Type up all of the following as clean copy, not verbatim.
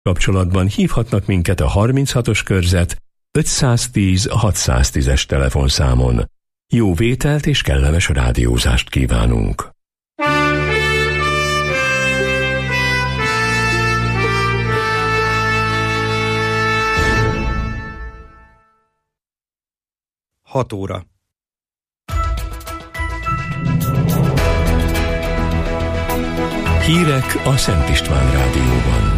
Kapcsolatban hívhatnak minket a 36-os körzet 510 610-es telefonszámon. Jó vételt és kellemes rádiózást kívánunk! Hat óra. Hírek a Szent István Rádióban.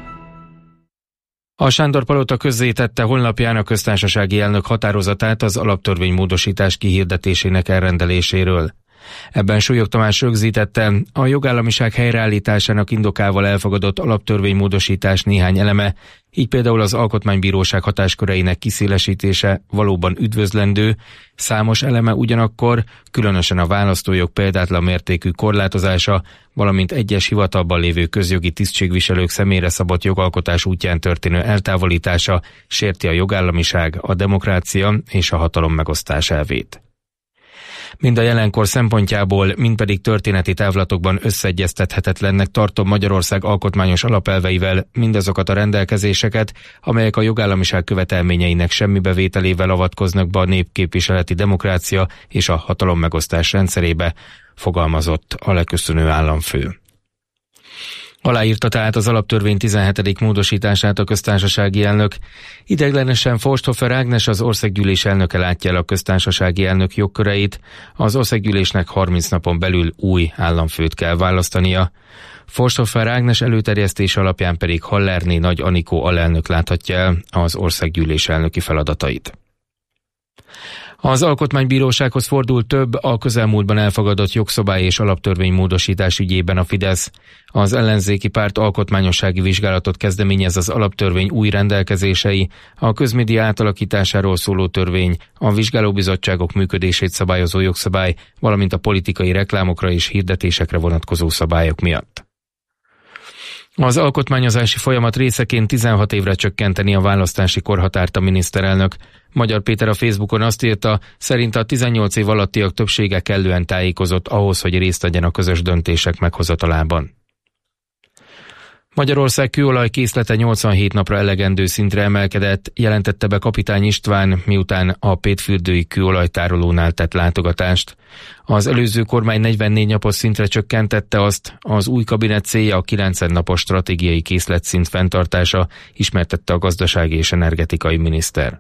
A Sándor-palota közzétette honlapján a köztársasági elnök határozatát az alaptörvénymódosítás kihirdetésének elrendeléséről. Ebben Súlyog Tamás rögzítette, a jogállamiság helyreállításának indokával elfogadott alaptörvénymódosítás néhány eleme, így például az Alkotmánybíróság hatásköreinek kiszélesítése valóban üdvözlendő, számos eleme ugyanakkor, különösen a választójog példátlan mértékű korlátozása, valamint egyes hivatalban lévő közjogi tisztségviselők személyre szabott jogalkotás útján történő eltávolítása sérti a jogállamiság, a demokrácia és a hatalom megosztás elvét. Mind a jelenkor szempontjából, mind pedig történeti távlatokban összeegyeztethetetlennek tartom Magyarország alkotmányos alapelveivel mindazokat a rendelkezéseket, amelyek a jogállamiság követelményeinek semmibevételével avatkoznak be a népképviseleti demokrácia és a hatalommegosztás rendszerébe, fogalmazott a leköszönő államfő. Aláírta tehát az alaptörvény 17. módosítását a köztársasági elnök. Ideiglenesen Forsthofer Ágnes, az országgyűlés elnöke látja el a köztársasági elnök jogköreit, az országgyűlésnek 30 napon belül új államfőt kell választania. Forsthofer Ágnes előterjesztése alapján pedig Hallerné Nagy Anikó alelnök láthatja el az országgyűlés elnöki feladatait. Az Alkotmánybírósághoz fordult több a közelmúltban elfogadott jogszabály és alaptörvénymódosítás ügyében a Fidesz. Az ellenzéki párt alkotmányossági vizsgálatot kezdeményez az alaptörvény új rendelkezései, a közmédia átalakításáról szóló törvény, a vizsgálóbizottságok működését szabályozó jogszabály, valamint a politikai reklámokra és hirdetésekre vonatkozó szabályok miatt. Az alkotmányozási folyamat részeként 16 évre csökkenteni a választási korhatárt a miniszterelnök. Magyar Péter a Facebookon azt írta, szerint a 18 év alattiak többsége kellően tájékozott ahhoz, hogy részt vegyen a közös döntések meghozatalában. Magyarország kőolajkészlete 87 napra elegendő szintre emelkedett, jelentette be Kapitány István, miután a pétfürdői kőolajtárolónál tett látogatást. Az előző kormány 44 napos szintre csökkentette azt, az új kabinet célja a 90 napos stratégiai készletszint fenntartása, ismertette a gazdasági és energetikai miniszter.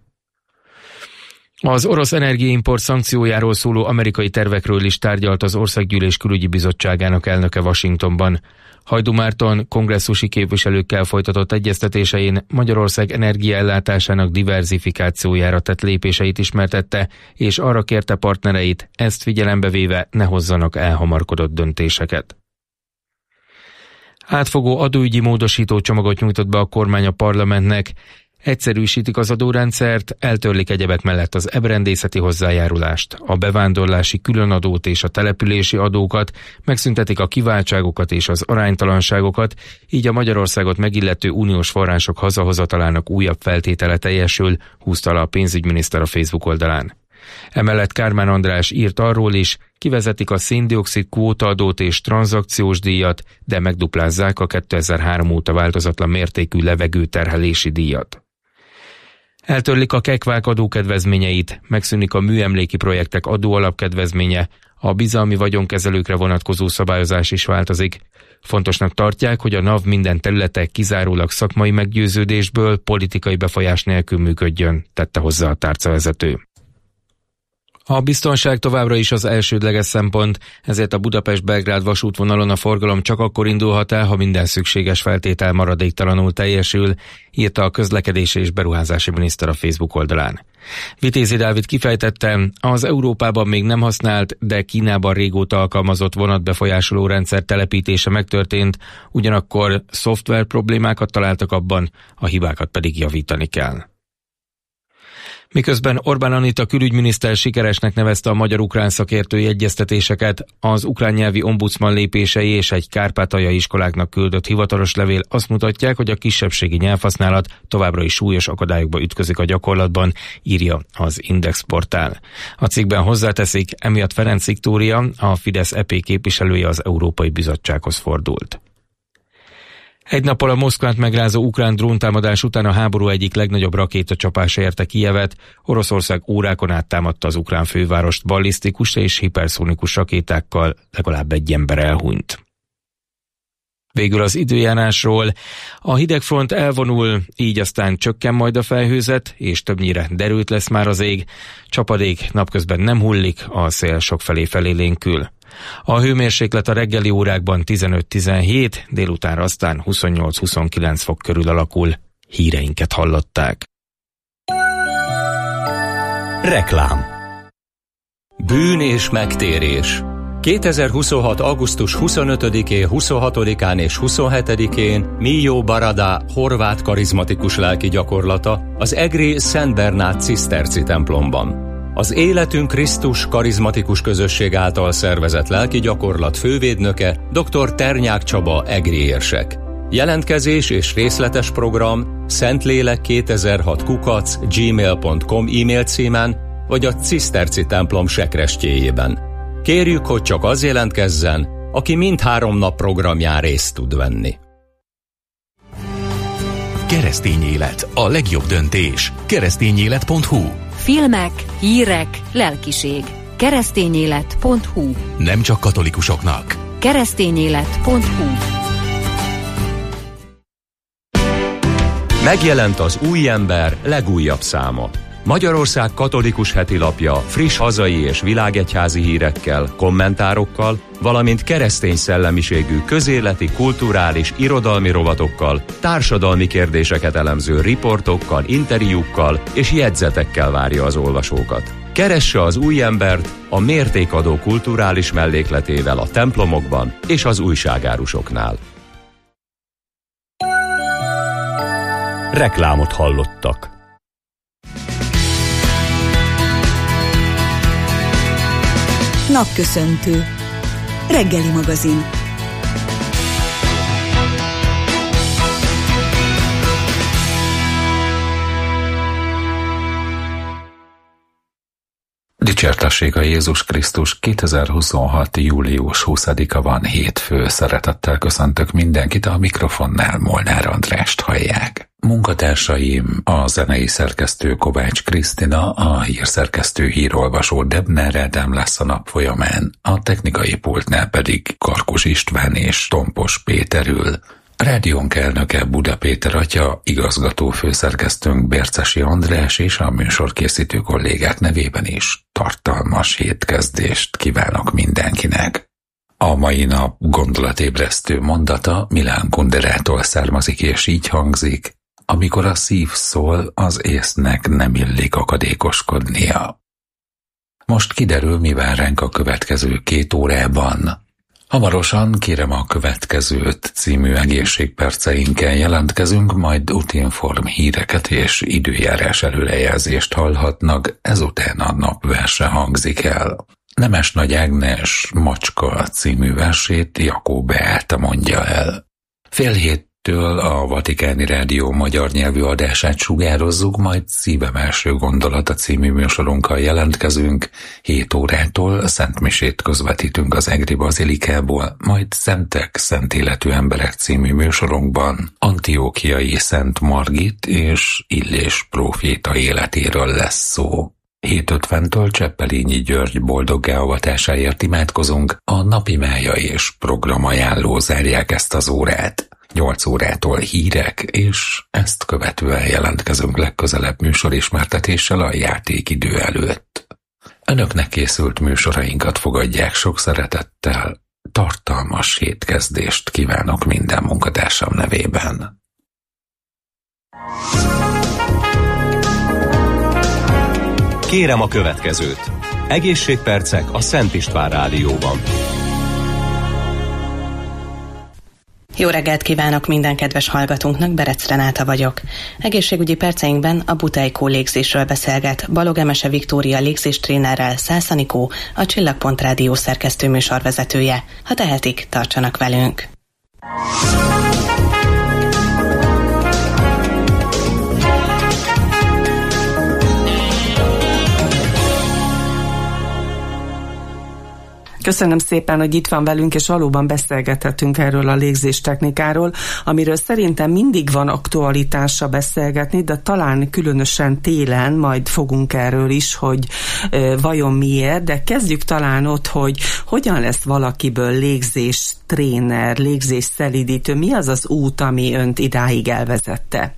Az orosz energiaimport szankciójáról szóló amerikai tervekről is tárgyalt az Országgyűlés Külügyi Bizottságának elnöke Washingtonban. Hajdú Márton kongresszusi képviselőkkel folytatott egyeztetésein Magyarország energiaellátásának diverzifikációjára tett lépéseit ismertette, és arra kérte partnereit, ezt figyelembe véve ne hozzanak elhamarkodott döntéseket. Átfogó adóügyi módosító csomagot nyújtott be a kormány a parlamentnek. Egyszerűsítik az adórendszert, eltörlik egyebek mellett az ebrendészeti hozzájárulást, a bevándorlási különadót és a települési adókat, megszüntetik a kiváltságokat és az aránytalanságokat, így a Magyarországot megillető uniós források hazahozatalának újabb feltétele teljesül, húzta alá a pénzügyminiszter a Facebook oldalán. Emellett Kármán András írt arról is, kivezetik a szén-dioxid kvótaadót és tranzakciós díjat, de megduplázzák a 2003 óta változatlan mértékű levegőterhelési díjat. Eltörlik a kekvák adókedvezményeit, megszűnik a műemléki projektek adóalapkedvezménye, a bizalmi vagyonkezelőkre vonatkozó szabályozás is változik. Fontosnak tartják, hogy a NAV minden területe kizárólag szakmai meggyőződésből, politikai befolyás nélkül működjön, tette hozzá a tárcavezető. A biztonság továbbra is az elsődleges szempont, ezért a Budapest-Belgrád vasútvonalon a forgalom csak akkor indulhat el, ha minden szükséges feltétel maradéktalanul teljesül, írta a közlekedési és beruházási miniszter a Facebook oldalán. Vitézi Dávid kifejtette, az Európában még nem használt, de Kínában régóta alkalmazott vonatbefolyásoló rendszer telepítése megtörtént, ugyanakkor szoftver problémákat találtak abban, a hibákat pedig javítani kell. Miközben Orbán Anita külügyminiszter sikeresnek nevezte a magyar-ukrán szakértői egyeztetéseket, az ukrán nyelvi ombudsman lépései és egy kárpátaljai iskoláknak küldött hivatalos levél azt mutatják, hogy a kisebbségi nyelvhasználat továbbra is súlyos akadályokba ütközik a gyakorlatban, írja az Index portál. A cikkben hozzáteszik, emiatt Ferenc Viktória, a Fidesz EP képviselője az Európai Bizottsághoz fordult. Egy nappal a Moszkvát megrázó ukrán dróntámadás után a háború egyik legnagyobb rakétacsapása érte Kijevet. Oroszország órákon át támadta az ukrán fővárost ballisztikus és hiperszónikus rakétákkal, legalább egy ember elhunyt. Végül az időjárásról. A hidegfront elvonul, így aztán csökken majd a felhőzet, és többnyire derült lesz már az ég. Csapadék napközben nem hullik, a szél sokfelé felélénkül. A hőmérséklet a reggeli órákban 15-17, délutánra aztán 28-29 fok körül alakul. Híreinket hallották. Reklám. Bűn és megtérés. 2026. augusztus 25-én, 26-án és 27-én Mijó Barada horvát karizmatikus lelki gyakorlata az egri Szent Bernát ciszterci templomban. Az Életünk Krisztus karizmatikus közösség által szervezett lelki gyakorlat fővédnöke dr. Ternyák Csaba egri érsek. Jelentkezés és részletes program szentlélek2006@gmail.com e-mail címen vagy a ciszterci templom sekrestjéjében. Kérjük, hogy csak az jelentkezzen, aki mindhárom nap programján részt tud venni. Keresztény élet, a legjobb döntés. Keresztényélet.hu. Filmek, hírek, lelkiség. Keresztényélet.hu. Nem csak katolikusoknak. Keresztényélet.hu. Megjelent az Új Ember legújabb száma. Magyarország katolikus hetilapja friss hazai és világegyházi hírekkel, kommentárokkal, valamint keresztény szellemiségű közéleti, kulturális, irodalmi rovatokkal, társadalmi kérdéseket elemző riportokkal, interjúkkal és jegyzetekkel várja az olvasókat. Keresse az Új Embert a mértékadó kulturális mellékletével a templomokban és az újságárusoknál. Reklámot hallottak. Napköszöntő. Reggeli magazin. Dicsértessék a Jézus Krisztus, 2026. július 20-a van, hétfő. Szeretettel köszöntök mindenkit, a mikrofonnál Molnár Andrást hallják. Munkatársaim, a zenei szerkesztő Kovács Krisztina, a hírszerkesztő hírolvasó Debner Ádám lesz a nap folyamán, a technikai pultnál pedig Karkus István és Tompos Péter ül. A rádiónk elnöke Buda Péter atya, igazgató főszerkesztőnk Bercesi András és a műsorkészítő kollégák nevében is tartalmas hétkezdést kívánok mindenkinek. A mai nap gondolatébresztő mondata Milán Kunderától származik és így hangzik: amikor a szív szól, az észnek nem illik akadékoskodnia. Most kiderül, mi vár ránk a következő 2 órában. Hamarosan Kérem a következőt című egészségperceinkkel jelentkezünk, majd útinform híreket és időjárás előrejelzést hallhatnak, ezután a napverse hangzik el. Nemes Nagy Ágnes Macska című versét Jakó Beáta mondja el. 6:30 a Vatikáni Rádió magyar nyelvű adását sugározzuk, majd Szívem első gondolata című műsorunkkal jelentkezünk, 7 órától szentmisét közvetítünk az egri bazilikából, majd Szentek, szent életű emberek című műsorunkban Antiókiai Szent Margit és Illés próféta életéről lesz szó. 7:50-től Cseppelényi György boldoggá avatásáért imádkozunk, a napi mája és programajánló zárják ezt az órát. 8 órától hírek, és ezt követően jelentkezünk legközelebb műsorismertetéssel a játékidő előtt. Önöknek készült műsorainkat fogadják sok szeretettel, tartalmas hétkezdést kívánok minden munkatársam nevében. Kérem a következőt. Egészségpercek a Szent István Rádióban. Jó reggelt kívánok minden kedves hallgatónknak, Berec Renáta vagyok. Egészségügyi perceinkben a Butejkó légzésről beszélget Balog Emese Viktória légzéstrénerrel Szász Anikó, a Csillagpont Rádió szerkesztő műsorvezetője. Ha tehetik, tartsanak velünk! Köszönöm szépen, hogy itt van velünk, és valóban beszélgethetünk erről a légzéstechnikáról, amiről szerintem mindig van aktualitása beszélgetni, de talán különösen télen majd fogunk erről is, hogy vajon miért, de kezdjük talán ott, hogy hogyan lesz valakiből légzéstréner, légzésszelídítő, mi az az út, ami önt idáig elvezette?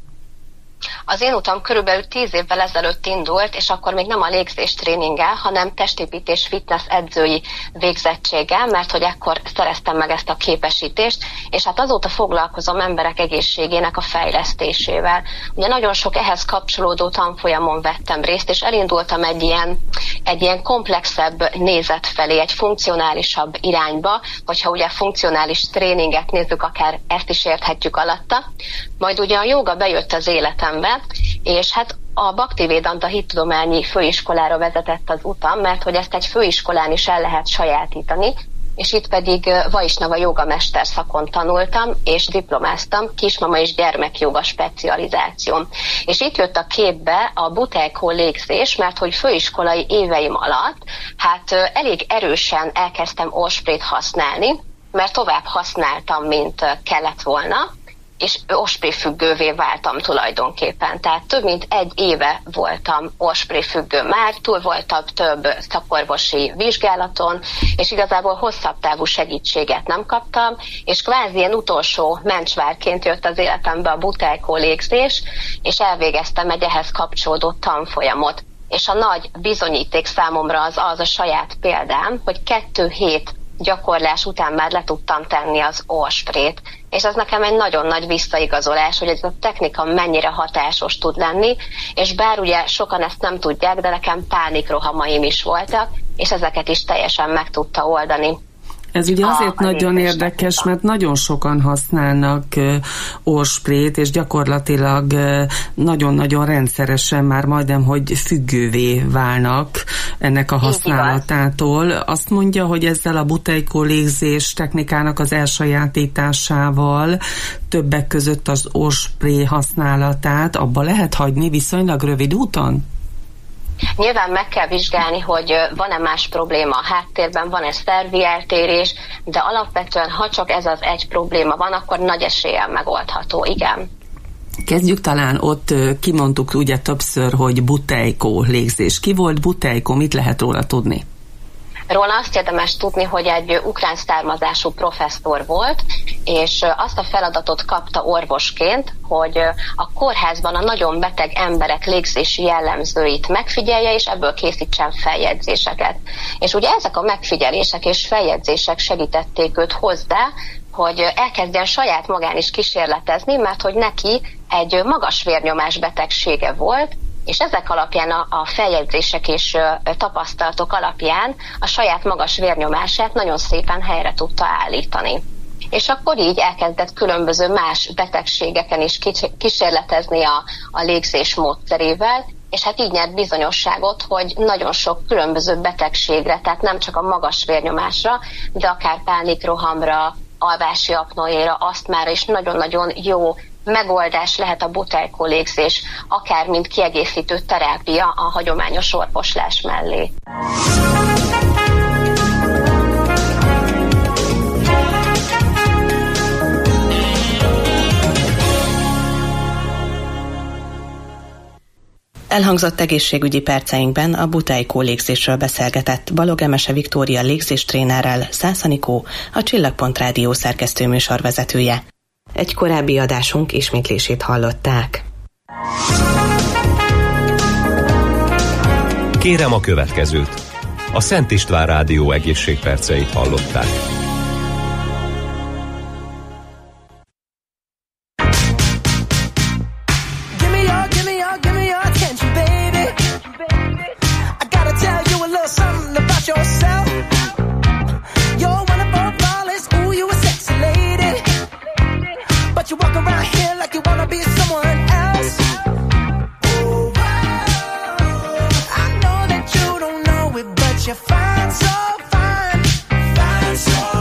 Az én utam körülbelül 10 évvel ezelőtt indult, és akkor még nem a légzéstréninggel, hanem testépítés fitness edzői végzettséggel, mert hogy ekkor szereztem meg ezt a képesítést, és hát azóta foglalkozom emberek egészségének a fejlesztésével. Ugye nagyon sok ehhez kapcsolódó tanfolyamon vettem részt, és elindultam egy ilyen komplexebb nézet felé, egy funkcionálisabb irányba, hogyha ugye funkcionális tréninget nézzük, akár ezt is érthetjük alatta. Majd ugye a jóga bejött az életembe, és hát a Bhaktivedanta hittudományi főiskolára vezetett az utam, mert hogy ezt egy főiskolán is el lehet sajátítani, és itt pedig Vaisnava jogamester szakon tanultam, és diplomáztam, kismama és gyermekjoga specializációm. És itt jött a képbe a buteiko légzés, mert hogy főiskolai éveim alatt hát elég erősen elkezdtem osprayt használni, mert tovább használtam, mint kellett volna, és osprey függővé váltam tulajdonképpen. Tehát több mint 1 éve voltam osprey függő már, túl voltam több szakorvosi vizsgálaton, és igazából hosszabb távú segítséget nem kaptam, és kvázi ilyen utolsó mencsvárként jött az életembe a buteiko légzés, és elvégeztem egy ehhez kapcsolódó tanfolyamot. És a nagy bizonyíték számomra az a saját példám, hogy 2 hét gyakorlás után már le tudtam tenni az osprayt. És ez nekem egy nagyon nagy visszaigazolás, hogy ez a technika mennyire hatásos tud lenni, és bár ugye sokan ezt nem tudják, de nekem pánikrohamaim is voltak, és ezeket is teljesen meg tudta oldani. Ez ugye azért nagyon érdekes, mert nagyon sokan használnak orsprayt, és gyakorlatilag nagyon-nagyon rendszeresen már majdnem, hogy függővé válnak ennek a használatától. Azt mondja, hogy ezzel a buteiko légzés technikának az elsajátításával többek között az orspray használatát abba lehet hagyni viszonylag rövid úton? Nyilván meg kell vizsgálni, hogy van-e más probléma a háttérben, van-e szervi eltérés, de alapvetően, ha csak ez az egy probléma van, akkor nagy eséllyel megoldható, igen. Kezdjük talán ott, kimondtuk ugye többször, hogy buteiko légzés. Ki volt buteiko, mit lehet róla tudni? Róla azt érdemes tudni, hogy egy ukrán származású professzor volt, és azt a feladatot kapta orvosként, hogy a kórházban a nagyon beteg emberek légzési jellemzőit megfigyelje, és ebből készítsen feljegyzéseket. És ugye ezek a megfigyelések és feljegyzések segítették őt hozzá, hogy elkezdjen saját magán is kísérletezni, mert hogy neki egy magas vérnyomás betegsége volt, és ezek alapján a feljegyzések és tapasztalatok alapján a saját magas vérnyomását nagyon szépen helyre tudta állítani. És akkor így elkezdett különböző más betegségeken is kísérletezni a légzés módszerével, és hát így nyert bizonyosságot, hogy nagyon sok különböző betegségre, tehát nem csak a magas vérnyomásra, de akár pánikrohamra, alvási apnoéra, asztmára is nagyon-nagyon jó megoldás lehet a buteiko légzés, akár mint kiegészítő terápia a hagyományos orvoslás mellé. Elhangzott egészségügyi perceinkben a buteiko légzésről beszélgetett Balog Emese Viktória légzéstrénerrel Szász Anikó, a Csillagpont Rádió szerkesztőműsorvezetője. Egy korábbi adásunk ismétlését hallották. Kérem a következőt. A Szent István Rádió egészségperceit hallották. You walk around here like you wanna be someone else. Oh, I know that you don't know it, but you're fine, so fine, fine, so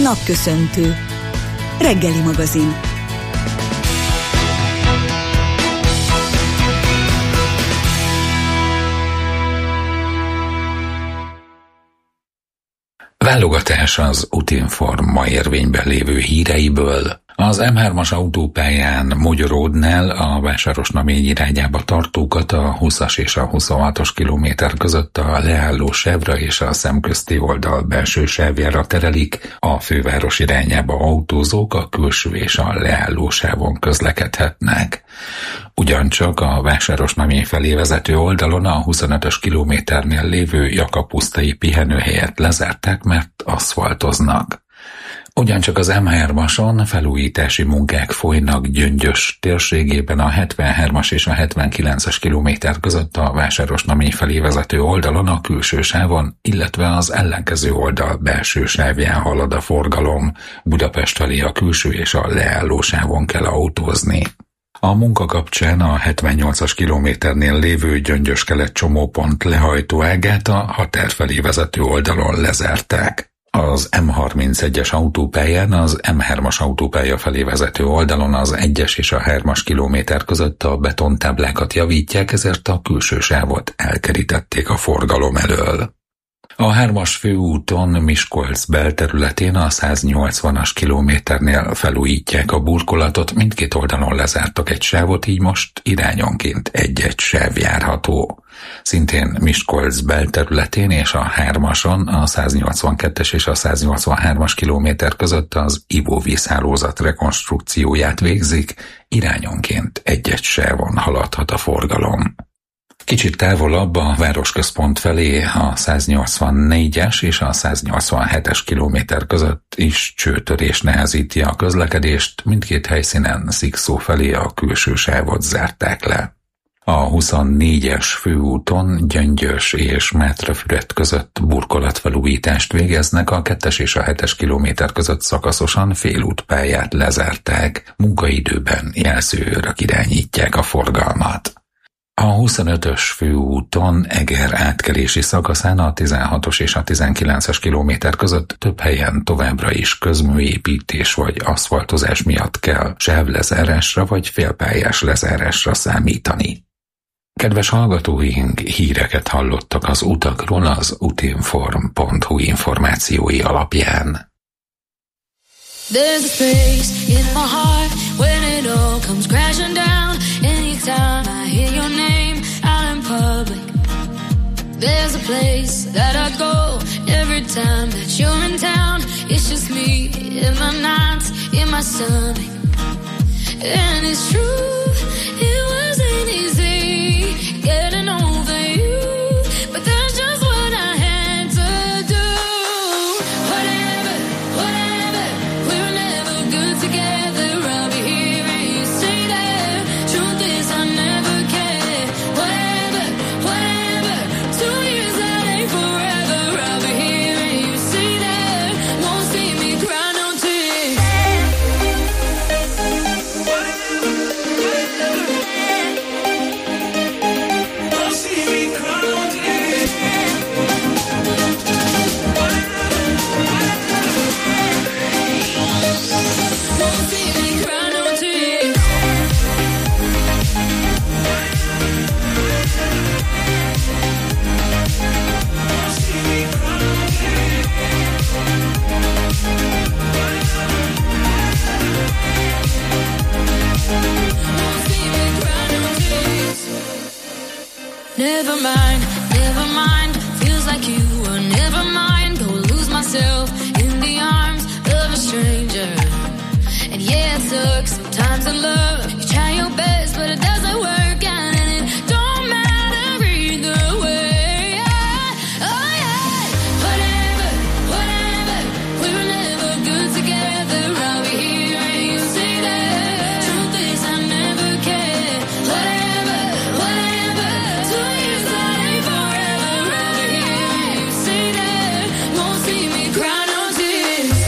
Napköszöntő. Reggeli magazin. Válogatás az Utinform ma érvényben lévő híreiből. Az M3-as autópályán Mogyoródnál a Vásárosnamény irányába tartókat a 20-as és a 26-os kilométer között a leálló sávra és a szemközti oldal belső sávjára terelik, a főváros irányába autózók a külső és a leálló sávon közlekedhetnek. Ugyancsak a Vásárosnamény felé vezető oldalon a 25-ös kilométernél lévő Jakab-pusztai pihenőhelyet lezárták, mert aszfaltoznak. Ugyancsak az M3-ason felújítási munkák folynak Gyöngyös térségében a 73-as és a 79-es kilométer között a Vásárosnamény felé vezető oldalon a külső sávon, illetve az ellenkező oldal belső sávján halad a forgalom. Budapest felé a külső és a leálló sávon kell autózni. A munka kapcsán a 78-as kilométernél lévő Gyöngyös-Kelet csomópont lehajtóágát a határ felé vezető oldalon lezárták. Az M31-es autópályán az M3-as autópálya felé vezető oldalon az 1-es és a 3-as kilométer között a betontáblákat javítják, ezért a külső sávot elkerítették a forgalom elől. A 3-as főúton Miskolc belterületén a 180-as kilométernél felújítják a burkolatot, mindkét oldalon lezártak egy sávot, így most irányonként egy-egy sáv járható. Szintén Miskolc belterületén és a 3-ason a 182-es és a 183-as kilométer között az ivóvízhálózat rekonstrukcióját végzik, irányonként egy-egy sávon haladhat a forgalom. Kicsit távolabb a városközpont felé a 184-es és a 187-es kilométer között is csőtörés nehezíti a közlekedést, mindkét helyszínen Szikszó felé a külső sávot zárták le. A 24-es főúton Gyöngyös és Mátrafüred között burkolatfelújítást végeznek, a 2-es és a 7-es kilométer között szakaszosan félútpályát lezárták, munkaidőben jelzőőrök irányítják a forgalmat. A 25-ös főúton Eger átkelési szakaszán a 16-os és a 19-es kilométer között több helyen továbbra is közműépítés vagy aszfaltozás miatt kell sávlezárásra vagy félpályás lezárásra számítani. Kedves hallgatóink, híreket hallottak az utakról az utinform.hu információi alapján. There's a space in my heart when it all comes crashing down. Anytime I hear your name out in public, there's a place that I go every time that you're in town. It's just me in my nights, in my stomach. And it's true, it wasn't easy getting over you, but that's just what I had to do. Whatever, whatever, we were never good together. I'll be here and you say that. Truth is I never cared. Whatever, whatever, 2 years that ain't forever. I'll be here and you say that. Won't see me cry no tears. Never mind, never mind. Feels like you were never mine. Go lose myself in the arms of a stranger. And yeah, it sucks sometimes in love. You try your best, but it doesn't work out, and it don't matter either way. Oh yeah, whatever, whatever. We were never good together. I'll be here and you say that. Truth is I never cared. Whatever, whatever. 2 years that ain't forever. I'll be here and you say that. Won't see me cry no tears.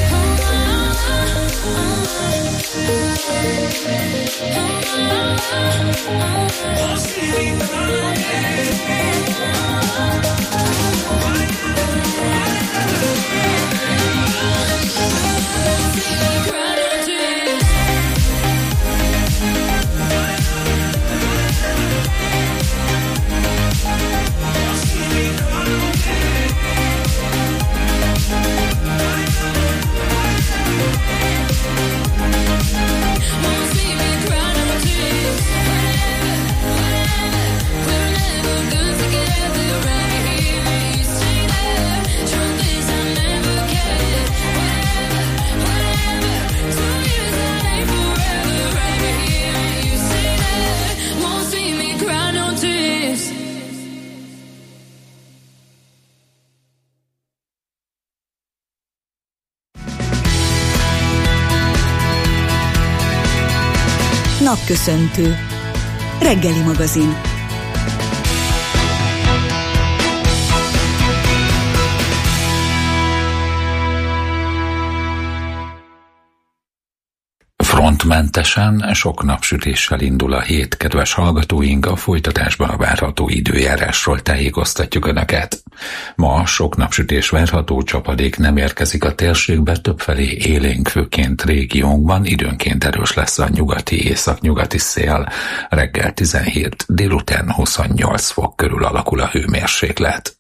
Won't see me cry no tears. Napköszöntő. Reggeli magazin. Frontmentesen, sok napsütéssel indul a hét, kedves hallgatóink, a folytatásban a várható időjárásról tájékoztatjuk Önöket. Ma sok napsütés várható, csapadék nem érkezik a térségbe, többfelé élénk, főként régiónkban, időnként erős lesz a nyugati, északnyugati szél, reggel 17, délután 28 fok körül alakul a hőmérséklet.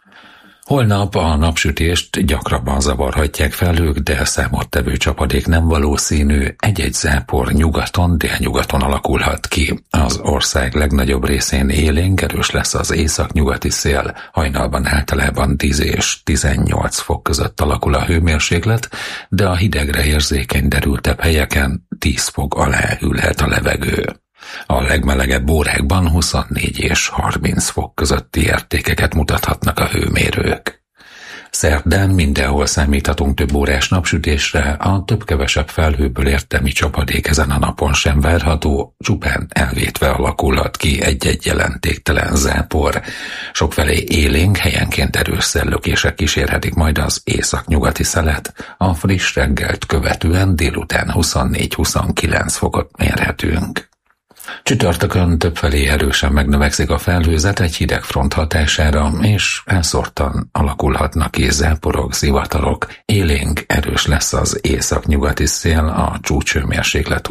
Holnap a napsütést gyakrabban zavarhatják felhők, de számottevő csapadék nem valószínű, egy-egy zápor nyugaton, délnyugaton alakulhat ki. Az ország legnagyobb részén élénk, erős lesz az északnyugati szél, hajnalban általában 10 és 18 fok között alakul a hőmérséklet, de a hidegre érzékeny derültebb helyeken 10 fok alá ülhet a levegő. A legmelegebb órákban 24 és 30 fok közötti értékeket mutathatnak a hőmérők. Szerdán mindenhol számíthatunk több órás napsütésre, a több-kevesebb felhőből értelmi csapadék ezen a napon sem várható, csupán elvétve alakulhat ki egy-egy jelentéktelen zápor. Sokfelé élénk, helyenként erős szellőkések kísérhetik majd az északnyugati szelet, a friss reggelt követően délután 24-29 fokot mérhetünk. Csütörtökön többfelé erősen megnövekszik a felhőzet egy hideg front hatására, és elszórtan alakulhatnak ki záporok, zivatarok. Élénk, erős lesz az északnyugati szél, a csúcshőmérséklet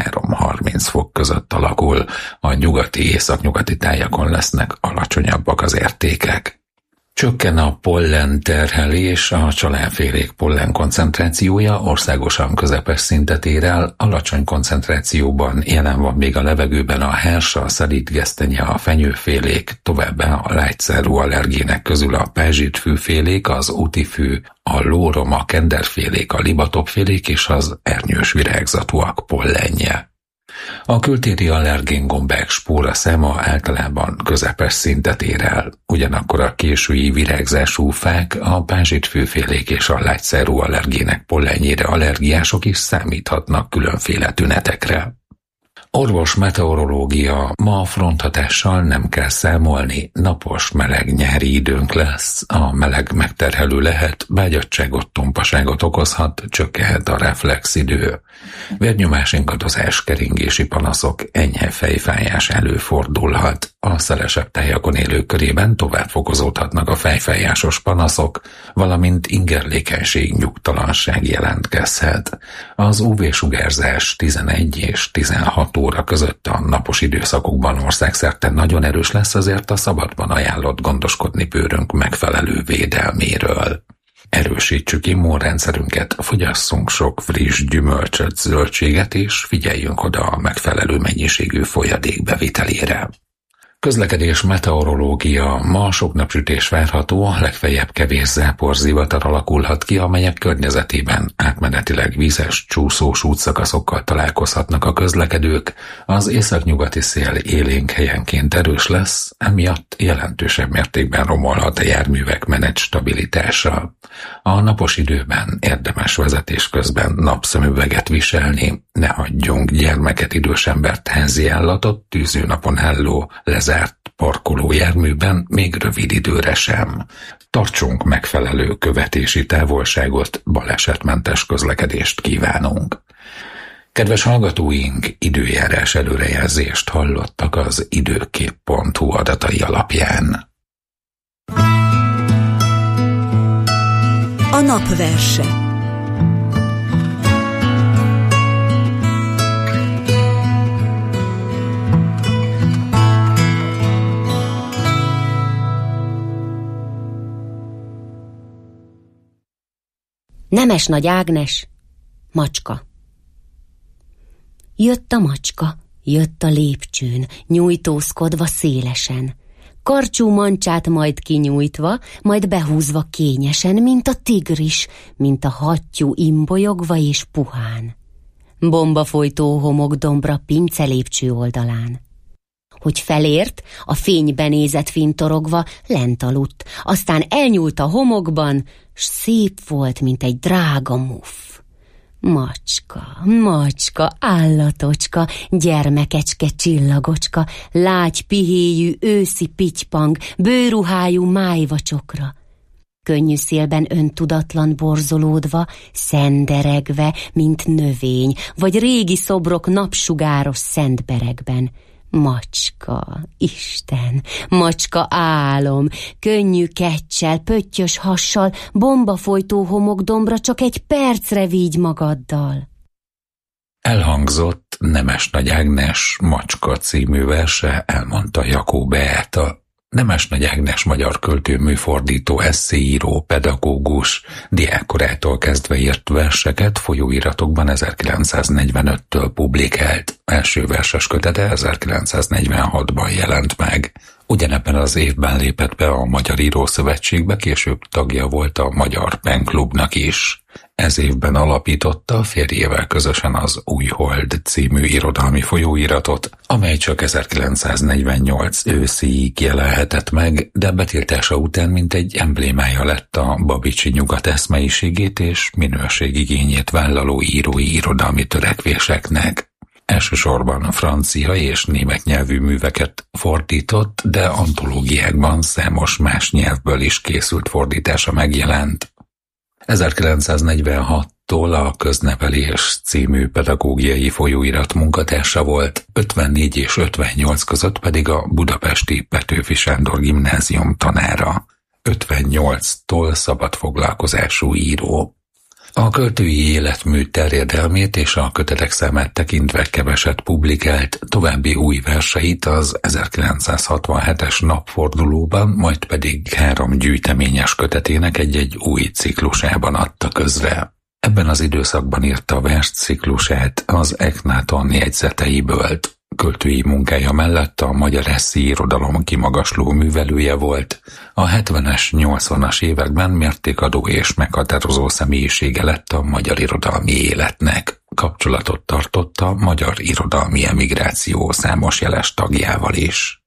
23-30 fok között alakul, a nyugati, északnyugati tájakon lesznek alacsonyabbak az értékek. Csökken a pollen terhelés, a csalánfélék pollen koncentrációja országosan közepes szintet ér el, alacsony koncentrációban jelen van még a levegőben a hárs, a szelídgesztenye, a fenyőfélék, továbbá a lágyszárú allergének közül a pázsitfűfélék, az útifű, a lórom, a kenderfélék, a libatopfélék és az ernyős virágzatúak pollenje. A kültéri allergéngombák spóraszáma általában közepes szintet ér el, ugyanakkor a késői virágzású fák, a pázsitfűfélék és a lágyszárú allergének pollenjére allergiások is számíthatnak különféle tünetekre. Orvos meteorológia, ma a fronthatással nem kell számolni, napos, meleg nyári időnk lesz, a meleg megterhelő lehet, vágyadtságot, tompaságot okozhat, csökkenhet a reflexidő. Vérnyomás ingadozás, keringési panaszok, enyhe fejfájás előfordulhat. A szelesebb tájakon élők körében tovább fokozódhatnak a fejfájásos panaszok, valamint ingerlékenység, nyugtalanság jelentkezhet. Az UV-sugárzás 11 és 16 óra között a napos időszakokban országszerte nagyon erős lesz, azért a szabadban ajánlott gondoskodni bőrünk megfelelő védelméről. Erősítsük immunrendszerünket, fogyasszunk sok friss gyümölcsöt, zöldséget és figyeljünk oda a megfelelő mennyiségű folyadék bevitelére. Közlekedés meteorológia, ma sok napsütés várható, legfeljebb kevés zápor, zivatar alakulhat ki, amelyek környezetében átmenetileg vízes, csúszós útszakaszokkal találkozhatnak a közlekedők, az északnyugati szél élénk helyenként erős lesz, emiatt jelentősebb mértékben romolhat a járművek menet stabilitása. A napos időben érdemes vezetés közben napszemüveget viselni, ne hagyjunk gyermeket, idősembert, házi állatot, tűzőnapon álló, lezárt parkoló járműben még rövid időre sem. Tartsunk megfelelő követési távolságot, balesetmentes közlekedést kívánunk. Kedves hallgatóink, időjárás előrejelzést hallottak az időkép.hu adatai alapján. A napverse. Nemes Nagy Ágnes, macska. Jött a macska, jött a lépcsőn, nyújtózkodva szélesen, karcsú mancsát majd kinyújtva, majd behúzva kényesen, mint a tigris, mint a hattyú imbolyogva és puhán. Bombafolytó homokdombra pince lépcső oldalán. Hogy felért, a fényben nézett fintorogva, lent aludt, aztán elnyúlt a homokban, s szép volt, mint egy drága muff. Macska, macska, állatocska, gyermekecske, csillagocska, lágy pihéjű, őszi pitypang, bőruhájú májvacsokra. Könnyű szélben öntudatlan borzolódva, szenderegve, mint növény, vagy régi szobrok napsugáros szentberegben. Macska, Isten, macska álom, könnyű keccsel, pöttyös hassal, bombafolytó homokdombra, csak egy percre vigy magaddal. Elhangzott Nemes Nagy Ágnes Macska című verse, elmondta Jakó Beáta. Nemes Nagy Ágnes magyar költő, műfordító, esszéíró, pedagógus, diákkorától kezdve írt verseket, folyóiratokban 1945-től publikált. Első verses kötete 1946-ban jelent meg. Ugyanebben az évben lépett be a Magyar Írószövetségbe, később tagja volt a Magyar Penklubnak is. Ez évben alapította férjével közösen az Új Hold című irodalmi folyóiratot, amely csak 1948 őszéig jelenhetett meg, de betiltása után mintegy emblémája lett a babicsi nyugat eszmeiségét és minőségigényét vállaló írói irodalmi törekvéseknek. Elsősorban francia és német nyelvű műveket fordított, de antológiákban számos más nyelvből is készült fordítása megjelent. 1946-tól a Köznevelés című pedagógiai folyóirat munkatársa volt, 54 és 58 között pedig a budapesti Petőfi Sándor Gimnázium tanára. 58-tól szabadfoglalkozású író. A költői életmű terjedelmét és a kötetek számát tekintve keveset publikált, további új verseit az 1967-es napfordulóban, majd pedig 3 gyűjteményes kötetének egy-egy új ciklusában adta közre. Ebben az időszakban írta a versciklusát az Eknaton jegyzeteiből. Költői munkája mellett a magyar esszéirodalom kimagasló művelője volt. A 70-es, 80-as években mértékadó és meghatározó személyisége lett a magyar irodalmi életnek. Kapcsolatot tartott a magyar irodalmi emigráció számos jeles tagjával is.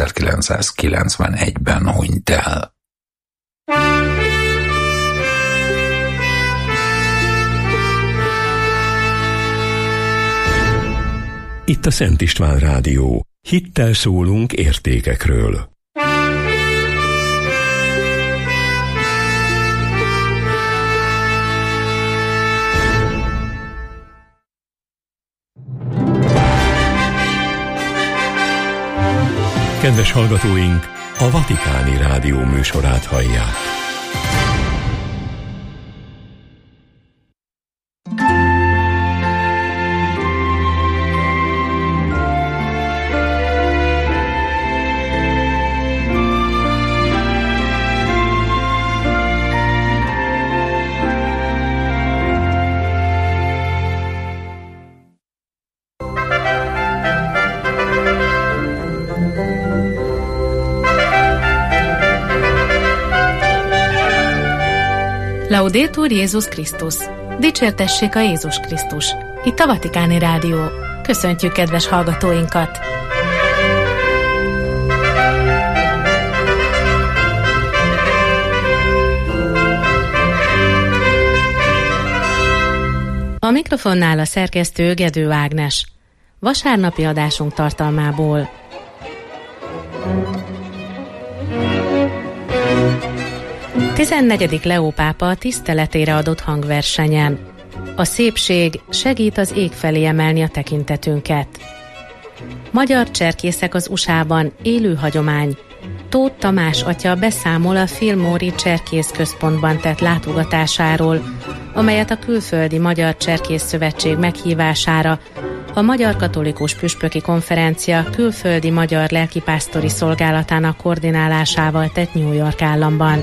1991-ben hunyt el. Itt a Szent István Rádió. Hittel szólunk értékekről. Kedves hallgatóink, a Vatikáni Rádió műsorát hallják. Laudetur Jézus Krisztus! Dicsértessék a Jézus Krisztus! Itt a Vatikáni Rádió. Köszöntjük kedves hallgatóinkat! A mikrofonnál a szerkesztő Gedő Ágnes. Vasárnapi adásunk tartalmából. A 14. Leó pápa tiszteletére adott hangversenyen. A szépség segít az ég felé emelni a tekintetünket. Magyar cserkészek az USA-ban, élő hagyomány. Tóth Tamás atya beszámol a Fillmore-i Cserkész Központban tett látogatásáról, amelyet a Külföldi Magyar Cserkész Szövetség meghívására a Magyar Katolikus Püspöki Konferencia külföldi magyar lelkipásztori szolgálatának koordinálásával tett New York államban.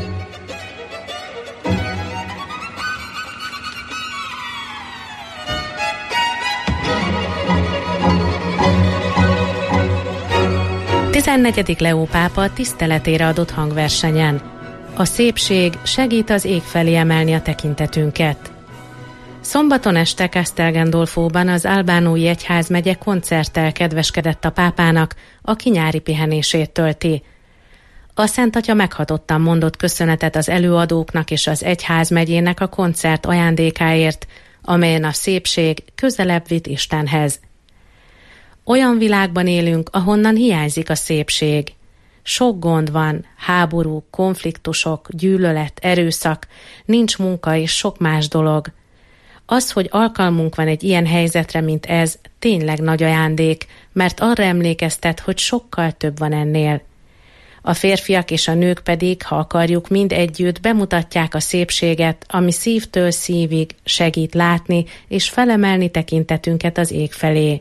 A 14. Leó pápa tiszteletére adott hangversenyen. A szépség segít az ég felé emelni a tekintetünket. Szombaton este Castel Gandolfóban az albánói egyházmegye koncerttel kedveskedett a pápának, aki nyári pihenését tölti. A Szent Atya meghatottan mondott köszönetet az előadóknak és az egyházmegyének a koncert ajándékáért, amelyen a szépség közelebb vitt Istenhez. Olyan világban élünk, ahonnan hiányzik a szépség. Sok gond van, háború, konfliktusok, gyűlölet, erőszak, nincs munka és sok más dolog. Az, hogy alkalmunk van egy ilyen helyzetre, mint ez, tényleg nagy ajándék, mert arra emlékeztet, hogy sokkal több van ennél. A férfiak és a nők pedig, ha akarjuk, mind együtt bemutatják a szépséget, ami szívtől szívig segít látni és felemelni tekintetünket az ég felé.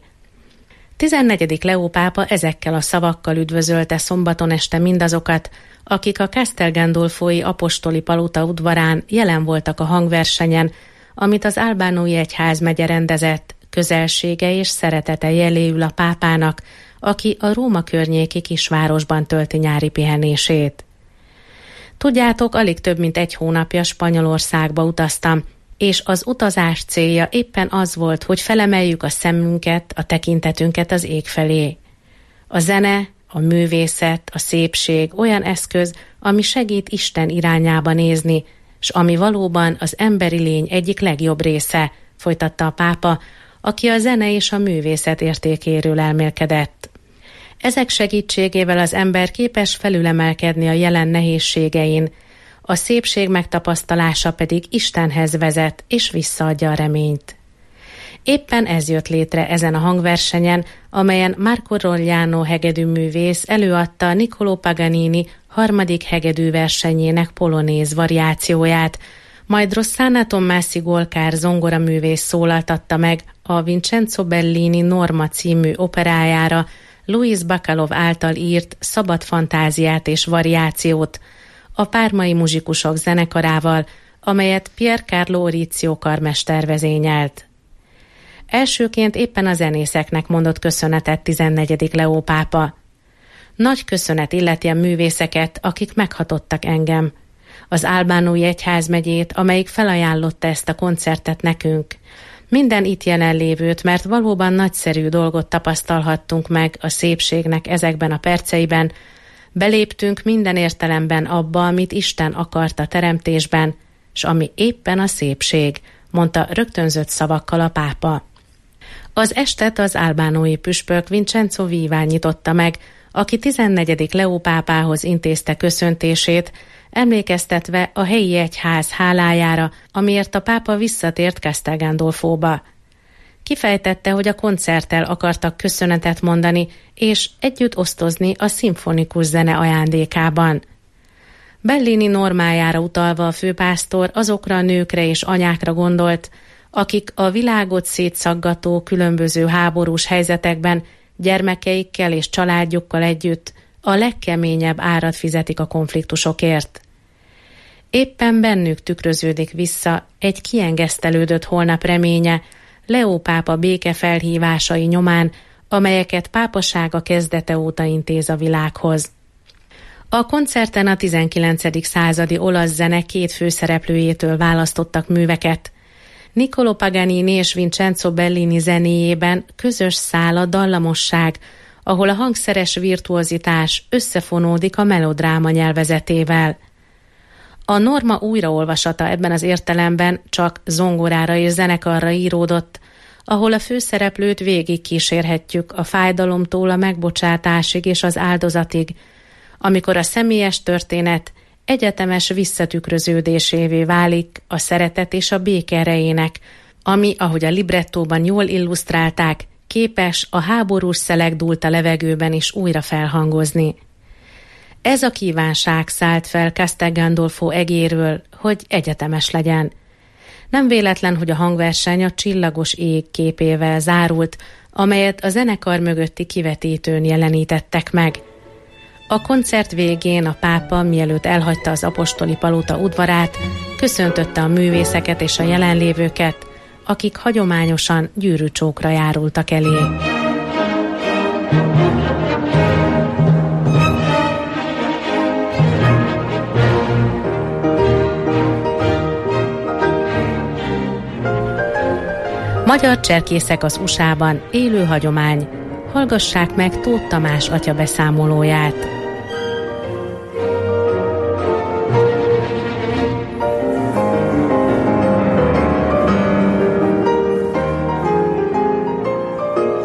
14. Leó pápa ezekkel a szavakkal üdvözölte szombaton este mindazokat, akik a Castel Gandolfoi apostoli palota udvarán jelen voltak a hangversenyen, amit az albánói egyházmegye rendezett, közelsége és szeretete jeléül a pápának, aki a Róma környéki kisvárosban tölti nyári pihenését. Tudjátok, alig több mint egy hónapja Spanyolországba utaztam, és az utazás célja éppen az volt, hogy felemeljük a szemünket, a tekintetünket az ég felé. A zene, a művészet, a szépség olyan eszköz, ami segít Isten irányába nézni, s ami valóban az emberi lény egyik legjobb része, folytatta a pápa, aki a zene és a művészet értékéről elmélkedett. Ezek segítségével az ember képes felülemelkedni a jelen nehézségein, a szépség megtapasztalása pedig Istenhez vezet és visszaadja a reményt. Éppen ez jött létre ezen a hangversenyen, amelyen Marco Rogliano hegedűművész előadta Niccolò Paganini harmadik hegedűversenyének polonéz variációját, majd Rossana Tommasi Golkár zongoraművész szólaltatta meg a Vincenzo Bellini Norma című operájára Louis Bacalov által írt Szabad fantáziát és variációt, a pármai muzsikusok zenekarával, amelyet Pier Carlo Orizio karmester vezényelt. Elsőként éppen a zenészeknek mondott köszönetet 14. Leó pápa. Nagy köszönet illeti a művészeket, akik meghatottak engem. Az albánói egyházmegyét, amelyik felajánlotta ezt a koncertet nekünk. Minden itt jelenlévőt, mert valóban nagyszerű dolgot tapasztalhattunk meg a szépségnek ezekben a perceiben. Beléptünk minden értelemben abba, amit Isten akart a teremtésben, s ami éppen a szépség, mondta rögtönzött szavakkal a pápa. Az estet az albánói püspök Vincenzo Vivá nyitotta meg, aki 14. Leó pápához intézte köszöntését, emlékeztetve a helyi egyház hálájára, amiért a pápa visszatért Castel Gandolfóba. Kifejtette, hogy a koncerttel akartak köszönetet mondani, és együtt osztozni a szimfonikus zene ajándékában. Bellini normájára utalva a főpásztor azokra a nőkre és anyákra gondolt, akik a világot szétszaggató különböző háborús helyzetekben gyermekeikkel és családjukkal együtt a legkeményebb árat fizetik a konfliktusokért. Éppen bennük tükröződik vissza egy kiengesztelődött holnap reménye Leó pápa békefelhívásai nyomán, amelyeket pápasága kezdete óta intéz a világhoz. A koncerten a 19. századi olasz zene két főszereplőjétől választottak műveket. Niccolò Paganini és Vincenzo Bellini zenéjében közös szál a dallamosság, ahol a hangszeres virtuozitás összefonódik a melodráma nyelvezetével. A Norma újraolvasata ebben az értelemben csak zongorára és zenekarra íródott, ahol a főszereplőt végig kísérhetjük a fájdalomtól a megbocsátásig és az áldozatig, amikor a személyes történet egyetemes visszatükröződésévé válik a szeretet és a béke erejének, ami, ahogy a librettóban jól illusztrálták, képes a háborús szeleg dúlt a levegőben is újra felhangozni. Ez a kívánság szállt fel Castel Gandolfo egéről, hogy egyetemes legyen. Nem véletlen, hogy a hangverseny a csillagos ég képével zárult, amelyet a zenekar mögötti kivetítőn jelenítettek meg. A koncert végén a pápa, mielőtt elhagyta az apostoli palota udvarát, köszöntötte a művészeket és a jelenlévőket, akik hagyományosan gyűrűcsókra járultak elé. Magyar cserkészek az USA-ban élő hagyomány. Hallgassák meg Tóth Tamás atya beszámolóját.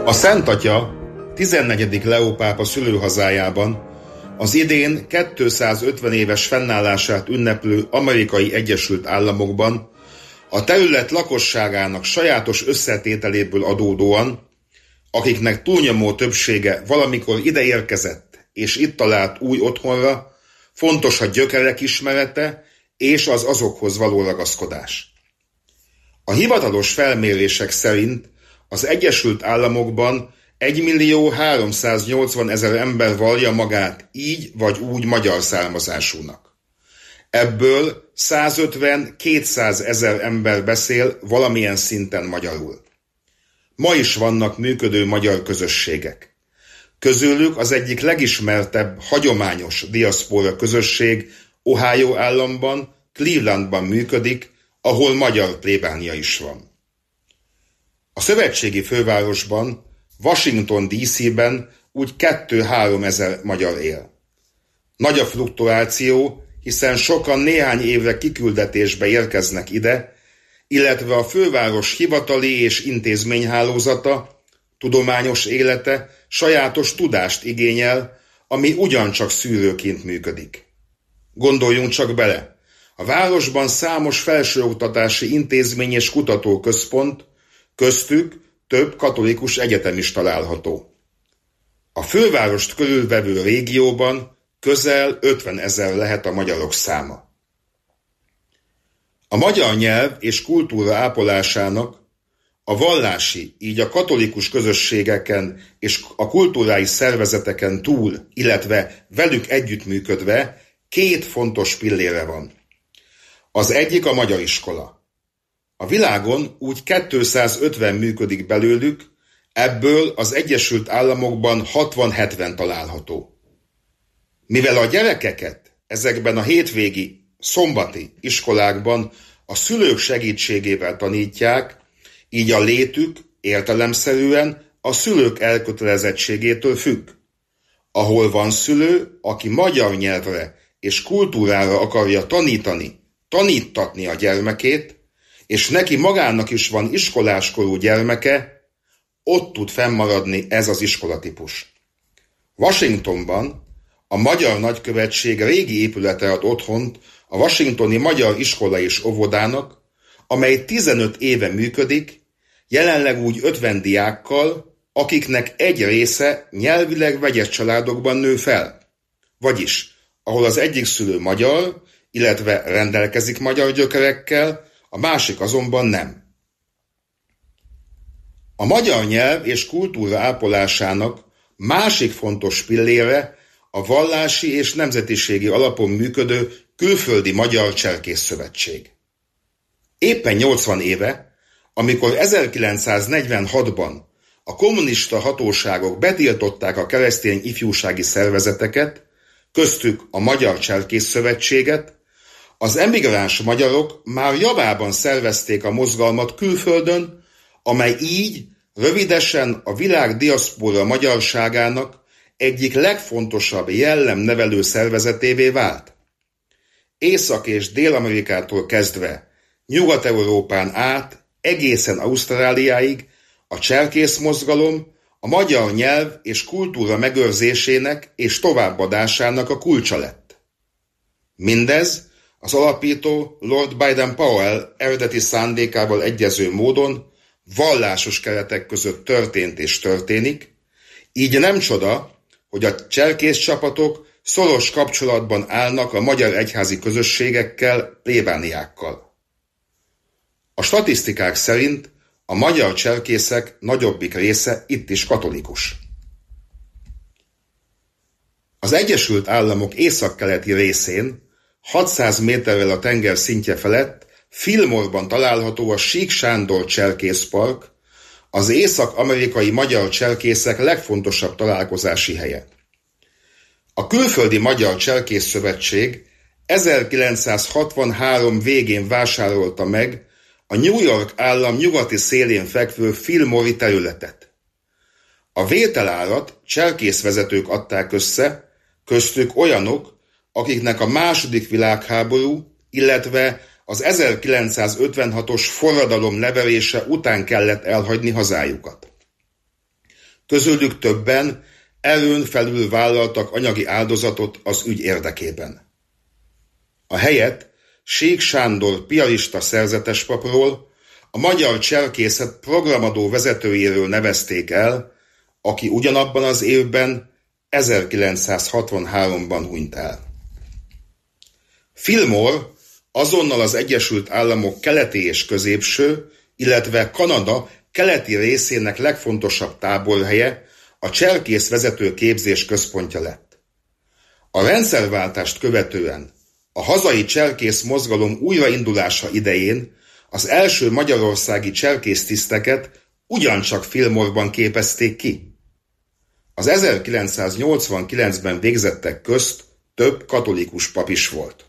A Szent Atya 14. Leó pápa szülőhazájában az idén 250 éves fennállását ünneplő Amerikai Egyesült Államokban a terület lakosságának sajátos összetételéből adódóan, akiknek túlnyomó többsége valamikor ide érkezett és itt talált új otthonra, fontos a gyökerek ismerete és az azokhoz való ragaszkodás. A hivatalos felmérések szerint az Egyesült Államokban 1.380.000 ember vallja magát így vagy úgy magyar származásúnak. Ebből 150-200 000 ember beszél valamilyen szinten magyarul. Ma is vannak működő magyar közösségek. Közülük az egyik legismertebb hagyományos diaszpóra közösség Ohio államban, Clevelandban működik, ahol magyar plébánia is van. A szövetségi fővárosban, Washington DC-ben úgy 2-3 ezer magyar él. Nagy a fluktuáció, hiszen sokan néhány évre kiküldetésbe érkeznek ide, illetve a főváros hivatali és intézményhálózata, tudományos élete sajátos tudást igényel, ami ugyancsak szűrőként működik. Gondoljunk csak bele, a városban számos felsőoktatási intézmény és kutatóközpont, köztük több katolikus egyetem is található. A fővárost körülvevő régióban közel 50 000 lehet a magyarok száma. A magyar nyelv és kultúra ápolásának a vallási, így a katolikus közösségeken és a kulturális szervezeteken túl, illetve velük együttműködve 2 fontos pillére van. Az egyik a magyar iskola. A világon úgy 250 működik belőlük, ebből az Egyesült Államokban 60-70 található. Mivel a gyerekeket ezekben a hétvégi, szombati iskolákban a szülők segítségével tanítják, így a létük értelemszerűen a szülők elkötelezettségétől függ. Ahol van szülő, aki magyar nyelvre és kultúrára akarja tanítatni a gyermekét, és neki magának is van iskoláskorú gyermeke, ott tud fennmaradni ez az iskolatípus. Washingtonban a Magyar Nagykövetség régi épülete ad otthont a Washingtoni Magyar Iskola és Óvodának, amely 15 éve működik, jelenleg úgy 50 diákkal, akiknek egy része nyelvileg vegyes családokban nő fel. Vagyis, ahol az egyik szülő magyar, illetve rendelkezik magyar gyökerekkel, a másik azonban nem. A magyar nyelv és kultúra ápolásának másik fontos pillére a vallási és nemzetiségi alapon működő Külföldi Magyar Cserkész Szövetség. Éppen 80 éve, amikor 1946-ban a kommunista hatóságok betiltották a keresztény ifjúsági szervezeteket, köztük a Magyar Cserkész Szövetséget, az emigráns magyarok már javában szervezték a mozgalmat külföldön, amely így rövidesen a világ diaszpóra magyarságának egyik legfontosabb jellemnevelő szervezetévé vált. Észak- és Dél-Amerikától kezdve Nyugat-Európán át egészen Ausztráliáig a cserkész mozgalom a magyar nyelv és kultúra megőrzésének és továbbadásának a kulcsa lett. Mindez az alapító Lord Baden-Powell eredeti szándékával egyező módon vallásos keretek között történt és történik, így nem csoda, hogy a cserkész csapatok szoros kapcsolatban állnak a magyar egyházi közösségekkel, plébániákkal. A statisztikák szerint a magyar cserkészek nagyobbik része itt is katolikus. Az Egyesült Államok északkeleti részén, 600 méterrel a tenger szintje felett, Fillmore-ban található a Sík Sándor Cserkészpark, az észak-amerikai magyar cserkészek legfontosabb találkozási helye. A Külföldi Magyar Cserkész Szövetség 1963 végén vásárolta meg a New York állam nyugati szélén fekvő Fillmore-i területet. A vételárat cserkészvezetők adták össze, köztük olyanok, akiknek a II. Világháború, illetve az 1956-os forradalom leverése után kellett elhagyni hazájukat. Közülük többen előn felül vállaltak anyagi áldozatot az ügy érdekében. A helyet Sík Sándor piarista szerzetespapról, a magyar cserkészet programadó vezetőjéről nevezték el, aki ugyanabban az évben, 1963-ban hunyt el. Fillmore azonnal az Egyesült Államok keleti és középső, illetve Kanada keleti részének legfontosabb táborhelye, a cserkészvezető képzés központja lett. A rendszerváltást követően a hazai cserkész mozgalom újraindulása idején az első magyarországi cserkésztiszteket ugyancsak Fillmore-ban képezték ki. Az 1989-ben végzettek közt több katolikus pap is volt.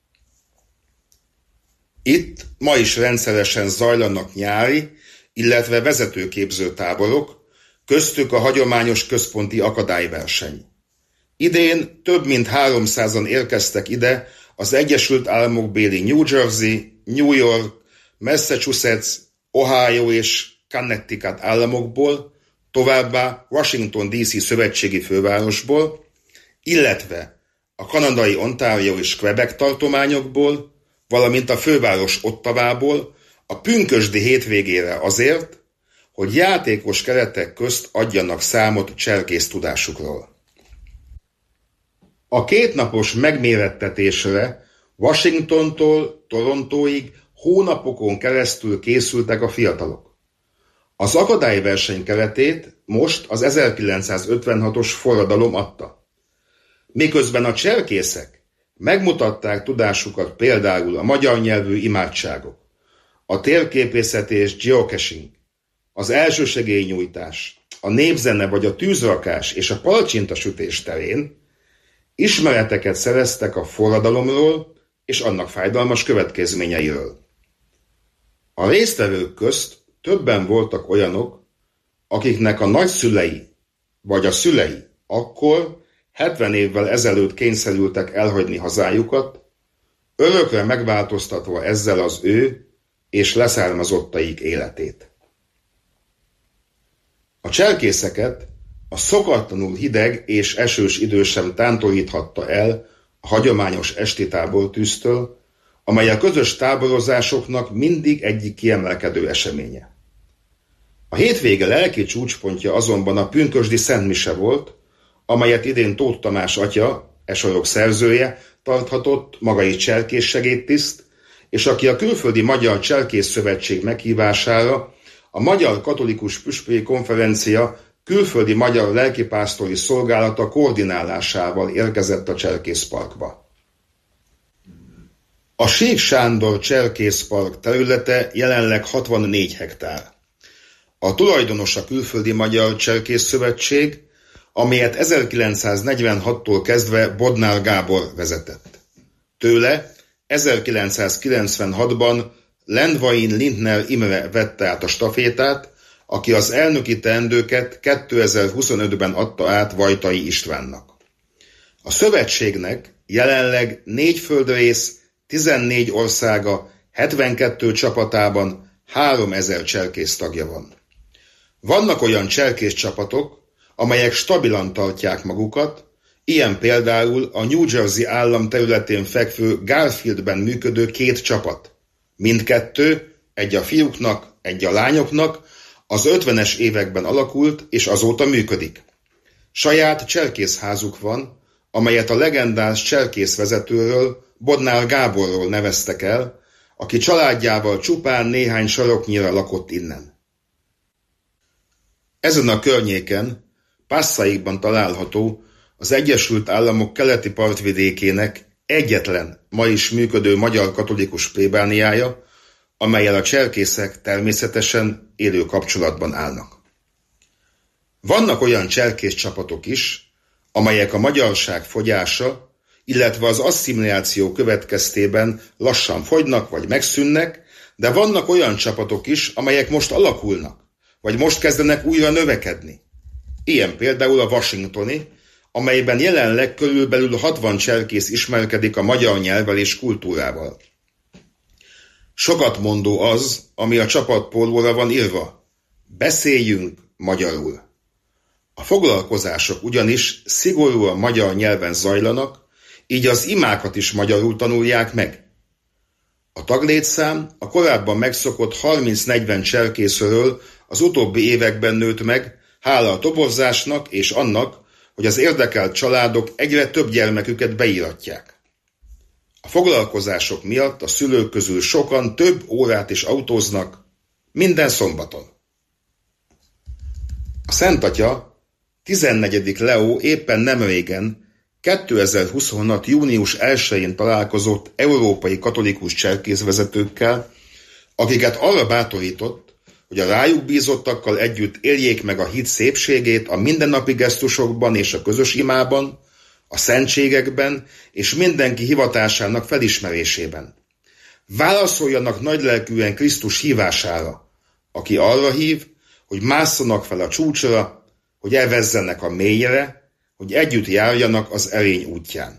Itt ma is rendszeresen zajlanak nyári, illetve vezetőképző táborok, köztük a hagyományos központi akadályverseny. Idén több mint 300-an érkeztek ide az Egyesült Államok béli New Jersey, New York, Massachusetts, Ohio és Connecticut államokból, továbbá Washington DC szövetségi fővárosból, illetve a kanadai Ontario és Quebec tartományokból, valamint a főváros Ottavából a pünkösdi hétvégére azért, hogy játékos keretek közt adjanak számot cserkész tudásukról. A kétnapos megmérettetésre Washingtontól Torontóig hónapokon keresztül készültek a fiatalok. Az akadályverseny keretét most az 1956-os forradalom adta. Miközben a cserkészek megmutatták tudásukat például a magyar nyelvű imádságok, a térképészet és geocaching, az elsősegélynyújtás, a népzene vagy a tűzrakás és a palacsintasütés terén, ismereteket szereztek a forradalomról és annak fájdalmas következményeiről. A résztvevők közt többen voltak olyanok, akiknek a nagyszülei vagy a szülei akkor 70 évvel ezelőtt kényszerültek elhagyni hazájukat, örökre megváltoztatva ezzel az ő és leszármazottaik életét. A cserkészeket a szokatlanul hideg és esős idő sem tántoríthatta el a hagyományos esti tábortűztől, amely a közös táborozásoknak mindig egyik kiemelkedő eseménye. A hétvége lelki csúcspontja azonban a pünkösdi szentmise volt, amelyet idén Tóth Tamás atya, sorok szerzője, tarthatott, maga is cserkész segédtiszt, és aki a Külföldi Magyar Cserkész Szövetség meghívására a Magyar Katolikus Püspöki Konferencia külföldi magyar lelkipásztori szolgálata koordinálásával érkezett a Cserkészparkba. A Sík Sándor Cserkészpark területe jelenleg 64 hektár. A tulajdonos a Külföldi Magyar Cserkész Szövetség, amelyet 1946-tól kezdve Bodnár Gábor vezetett. Tőle 1996-ban Lendvain Lindner Imre vette át a stafétát, aki az elnöki teendőket 2025-ben adta át Vajtai Istvánnak. A szövetségnek jelenleg 4 földrész, 14 országa, 72 csapatában 3000 cserkész tagja van. Vannak olyan cserkész csapatok, amelyek stabilan tartják magukat, ilyen például a New Jersey állam területén fekvő Garfieldben működő 2 csapat. Mindkettő, egy a fiúknak, egy a lányoknak, az 50-es években alakult, és azóta működik. Saját cserkészházuk van, amelyet a legendás cserkészvezetőről, Bodnár Gáborról neveztek el, aki családjával csupán néhány saroknyira lakott innen. Ezen a környéken, Passaikban található az Egyesült Államok keleti partvidékének egyetlen ma is működő magyar katolikus plébániája, amellyel a cserkészek természetesen élő kapcsolatban állnak. Vannak olyan cserkész csapatok is, amelyek a magyarság fogyása, illetve az asszimiláció következtében lassan fogynak vagy megszűnnek, de vannak olyan csapatok is, amelyek most alakulnak, vagy most kezdenek újra növekedni. Ilyen például a washingtoni, amelyben jelenleg körülbelül 60 cserkész ismerkedik a magyar nyelvvel és kultúrával. Sokat mondó az, ami a csapatpólóra van írva. Beszéljünk magyarul. A foglalkozások ugyanis szigorúan magyar nyelven zajlanak, így az imákat is magyarul tanulják meg. A taglétszám a korábban megszokott 30-40 cserkészről az utóbbi években nőtt meg, hála a toborzásnak és annak, hogy az érdekelt családok egyre több gyermeküket beíratják. A foglalkozások miatt a szülők közül sokan több órát is autóznak, minden szombaton. A Szent Atya, 14. Leó éppen nemrégen, 2026. június 1-én találkozott európai katolikus cserkészvezetőkkel, akiket arra bátorított, hogy a rájuk bízottakkal együtt éljék meg a hit szépségét a mindennapi gesztusokban és a közös imában, a szentségekben és mindenki hivatásának felismerésében. Válaszoljanak nagylelkűen Krisztus hívására, aki arra hív, hogy másszanak fel a csúcsra, hogy evezzenek a mélyre, hogy együtt járjanak az erény útján.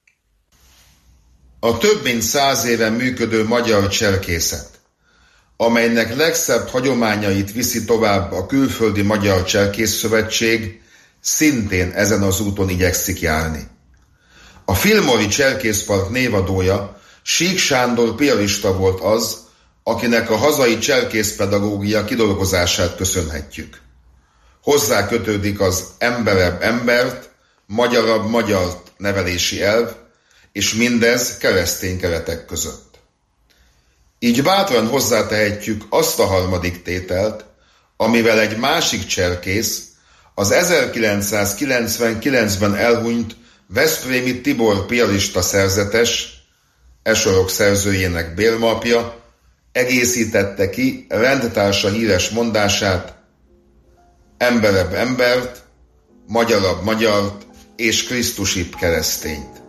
A több mint 100 éve működő magyar cserkészet, amelynek legszebb hagyományait viszi tovább a Külföldi Magyar Cserkészszövetség, szintén ezen az úton igyekszik járni. A Filmori Cserkészpark névadója, Sík Sándor piarista volt az, akinek a hazai cserkészpedagógia kidolgozását köszönhetjük. Hozzá kötődik az emberebb embert, magyarabb magyart nevelési elv, és mindez keresztény keretek között. Így bátran hozzátehetjük azt a harmadik tételt, amivel egy másik cserkész, az 1999-ben elhunyt veszprémi Tibor piarista szerzetes, e sorok szerzőjének bérmapja, egészítette ki rendtársa híres mondását: emberebb embert, magyarabb magyart és krisztusibb keresztényt.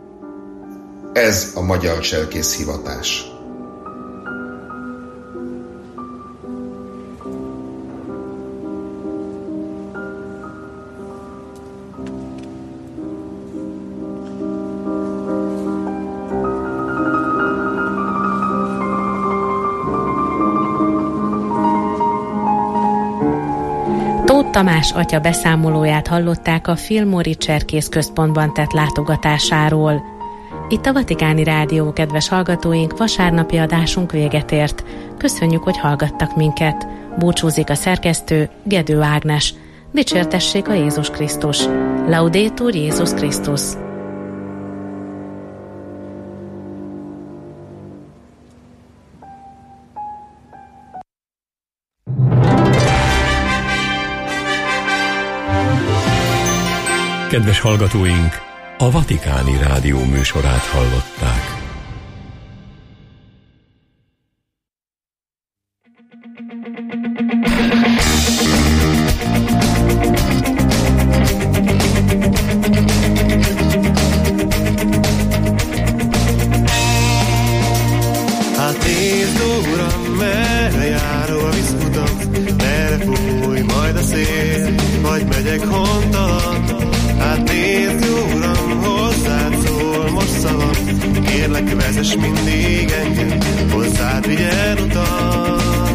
Ez a magyar cserkész hivatás. Tamás atya beszámolóját hallották a Filmori Cserkész Központban tett látogatásáról. Itt a Vatikáni Rádió, kedves hallgatóink, vasárnapi adásunk véget ért. Köszönjük, hogy hallgattak minket. Búcsúzik a szerkesztő, Gedő Ágnes. Dicsértessék a Jézus Krisztus. Laudetur Jézus Krisztus. Kedves hallgatóink, a Vatikáni Rádió műsorát hallották. Hát nézd, Uram, merre járó a vízkutat, merre fúj majd a szél, vagy megyek hontalan. Hát nézd, jó Uram, hozzád szól most szavam, kérlek, vezess mindig engem, hozzád vigyen utam.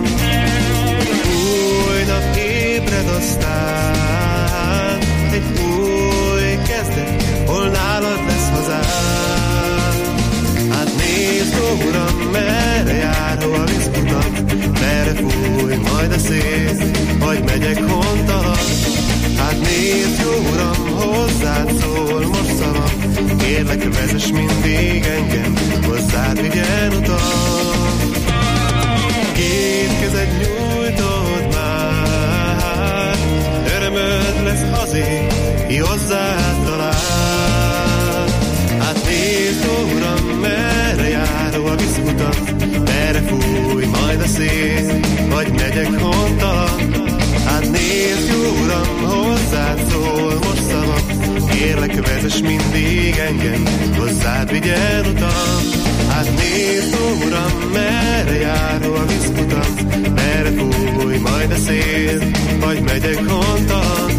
Új nap ébred aztán, egy új kezdet, hol nálad lesz hazád. Hát nézd, ó Uram, merre járó a vízkutat, merre fúj majd a szél, vagy megyek hontalan. Hát nézd, jó Uram, hozzád szól most szavam, kérlek, vezess mindig engem, hozzád vigyen utam. Két kezed nyújtod már, örömöd lesz azért, ki hozzád talál. Hát nézd, ó Uram, merre járó a vízkutat, merre fúj majd a szél, vagy megyek hontalan. Hát nézd, jó Uram, hozzád szól most szavam, kérlek, vezess mindig engem, hozzád vigyen utam. Hát nézd, ó Uram, merre járó a vízkutat, merre fúj majd a szél, vagy megyek hontalan.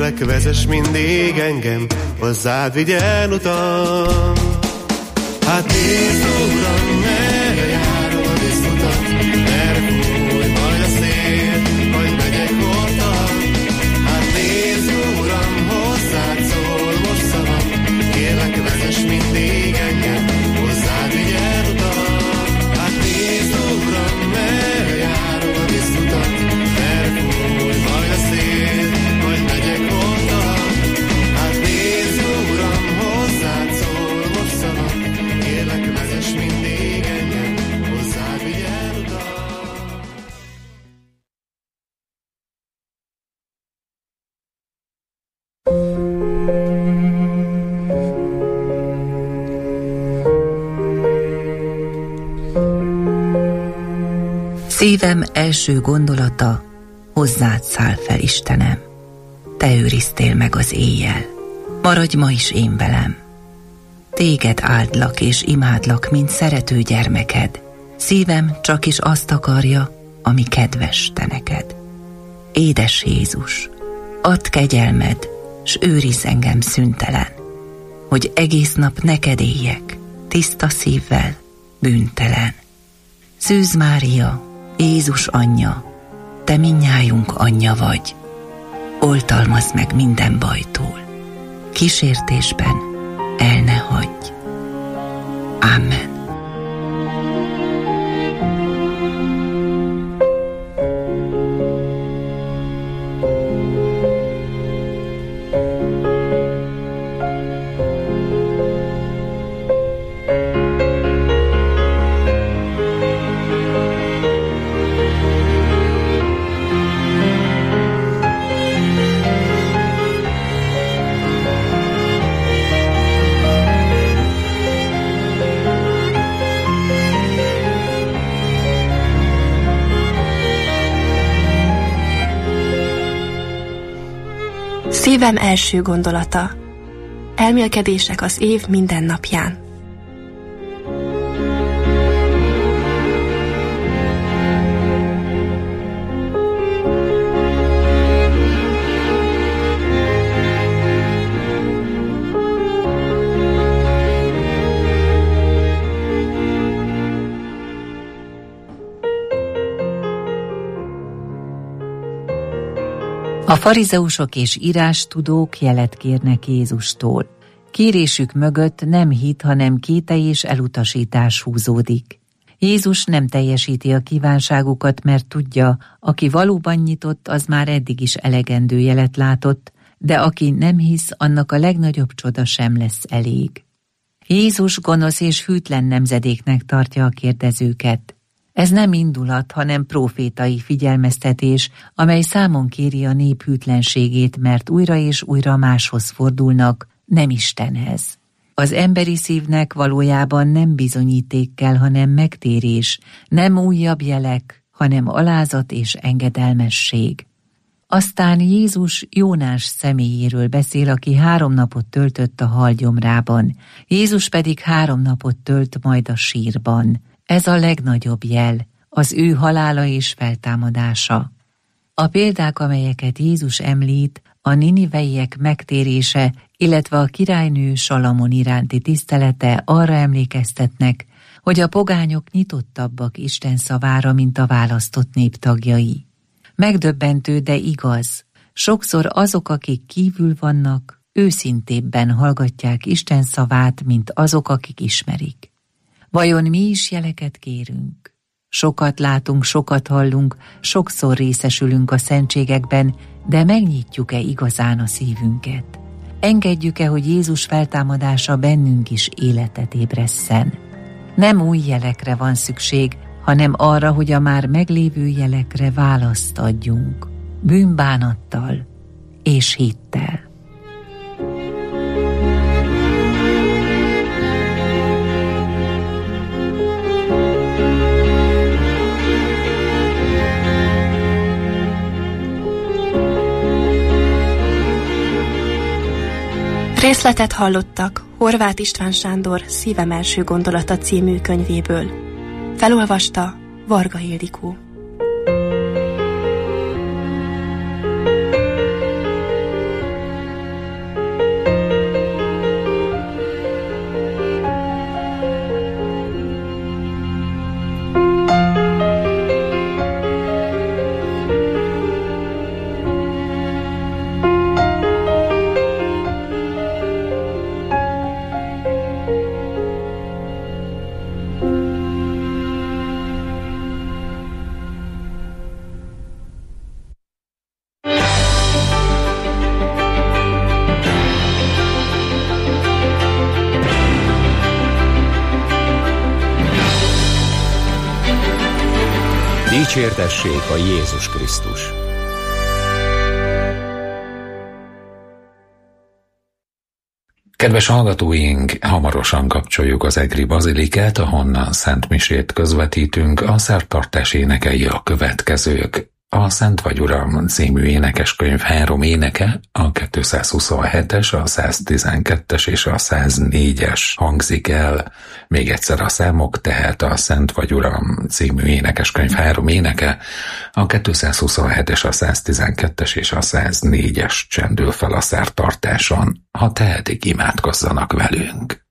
Kérlek, vezess mindig engem, hozzád vigyen utam. Hát nézd, Uram, merre járó a visszutat, merre fúj majd a szél, vagy megyek holtan. Hát nézd, Uram, hozzád szól most szavam, kérlek, vezess mindig engem, hozzád vigyen utam. Hát nézd, Uram, merre járó a visszutat, merre fúj majd a szél, vagy megyek holtan. Hát nézd, Uram, hozzád szól most szavam, kérlek, vezess mindig engem, hozzád vigyen utam. Szívem első gondolata, hozzád száll fel, Istenem. Te őriztél meg az éjjel, maradj ma is én velem. Téged áldlak és imádlak, mint szerető gyermeked. Szívem csak is azt akarja, ami kedves te neked. Édes Jézus, add kegyelmed, s őrizz engem szüntelen, hogy egész nap neked éljek, tiszta szívvel, bűntelen. Szűz Mária, Jézus anyja, te mindnyájunk anyja vagy. Oltalmazd meg minden bajtól, kísértésben el ne hagyj. Amen. Szívem első gondolata. Elmélkedések az év minden napján. A farizeusok és írástudók jelet kérnek Jézustól. Kérésük mögött nem hit, hanem kételj és elutasítás húzódik. Jézus nem teljesíti a kívánságukat, mert tudja, aki valóban nyitott, az már eddig is elegendő jelet látott, de aki nem hisz, annak a legnagyobb csoda sem lesz elég. Jézus gonosz és hűtlen nemzedéknek tartja a kérdezőket. Ez nem indulat, hanem profétai figyelmeztetés, amely számon kéri a nép hűtlenségét, mert újra és újra máshoz fordulnak, nem Istenhez. Az emberi szívnek valójában nem bizonyíték kell, hanem megtérés, nem újabb jelek, hanem alázat és engedelmesség. Aztán Jézus Jónás személyéről beszél, aki 3 napot töltött a halgyomrában. Jézus pedig 3 napot tölt majd a sírban. Ez a legnagyobb jel, az ő halála és feltámadása. A példák, amelyeket Jézus említ, a niniveiek megtérése, illetve a királynő Salamon iránti tisztelete arra emlékeztetnek, hogy a pogányok nyitottabbak Isten szavára, mint a választott nép tagjai. Megdöbbentő, de igaz. Sokszor azok, akik kívül vannak, őszintébben hallgatják Isten szavát, mint azok, akik ismerik. Vajon mi is jeleket kérünk? Sokat látunk, sokat hallunk, sokszor részesülünk a szentségekben, de megnyitjuk-e igazán a szívünket? Engedjük-e, hogy Jézus feltámadása bennünk is életet ébresszen? Nem új jelekre van szükség, hanem arra, hogy a már meglévő jelekre választ adjunk, bűnbánattal és hittel. Részletet hallottak Horváth István Sándor Szívem első gondolata című könyvéből. Felolvasta Varga Ildikó. Dicsértessék a Jézus Krisztus! Kedves hallgatóink, hamarosan kapcsoljuk az egri bazilikát, ahonnan szentmisét közvetítünk, a szertartás énekei a következők. A Szent vagy Uram című énekeskönyv 3 éneke, a 227-es, a 112-es és a 104-es hangzik el. Még egyszer a számok, tehát a Szent vagy Uram című énekeskönyv 3 éneke, a 227-es, a 112-es és a 104-es csendül fel a szertartáson. Ha tehetik, imádkozzanak velünk.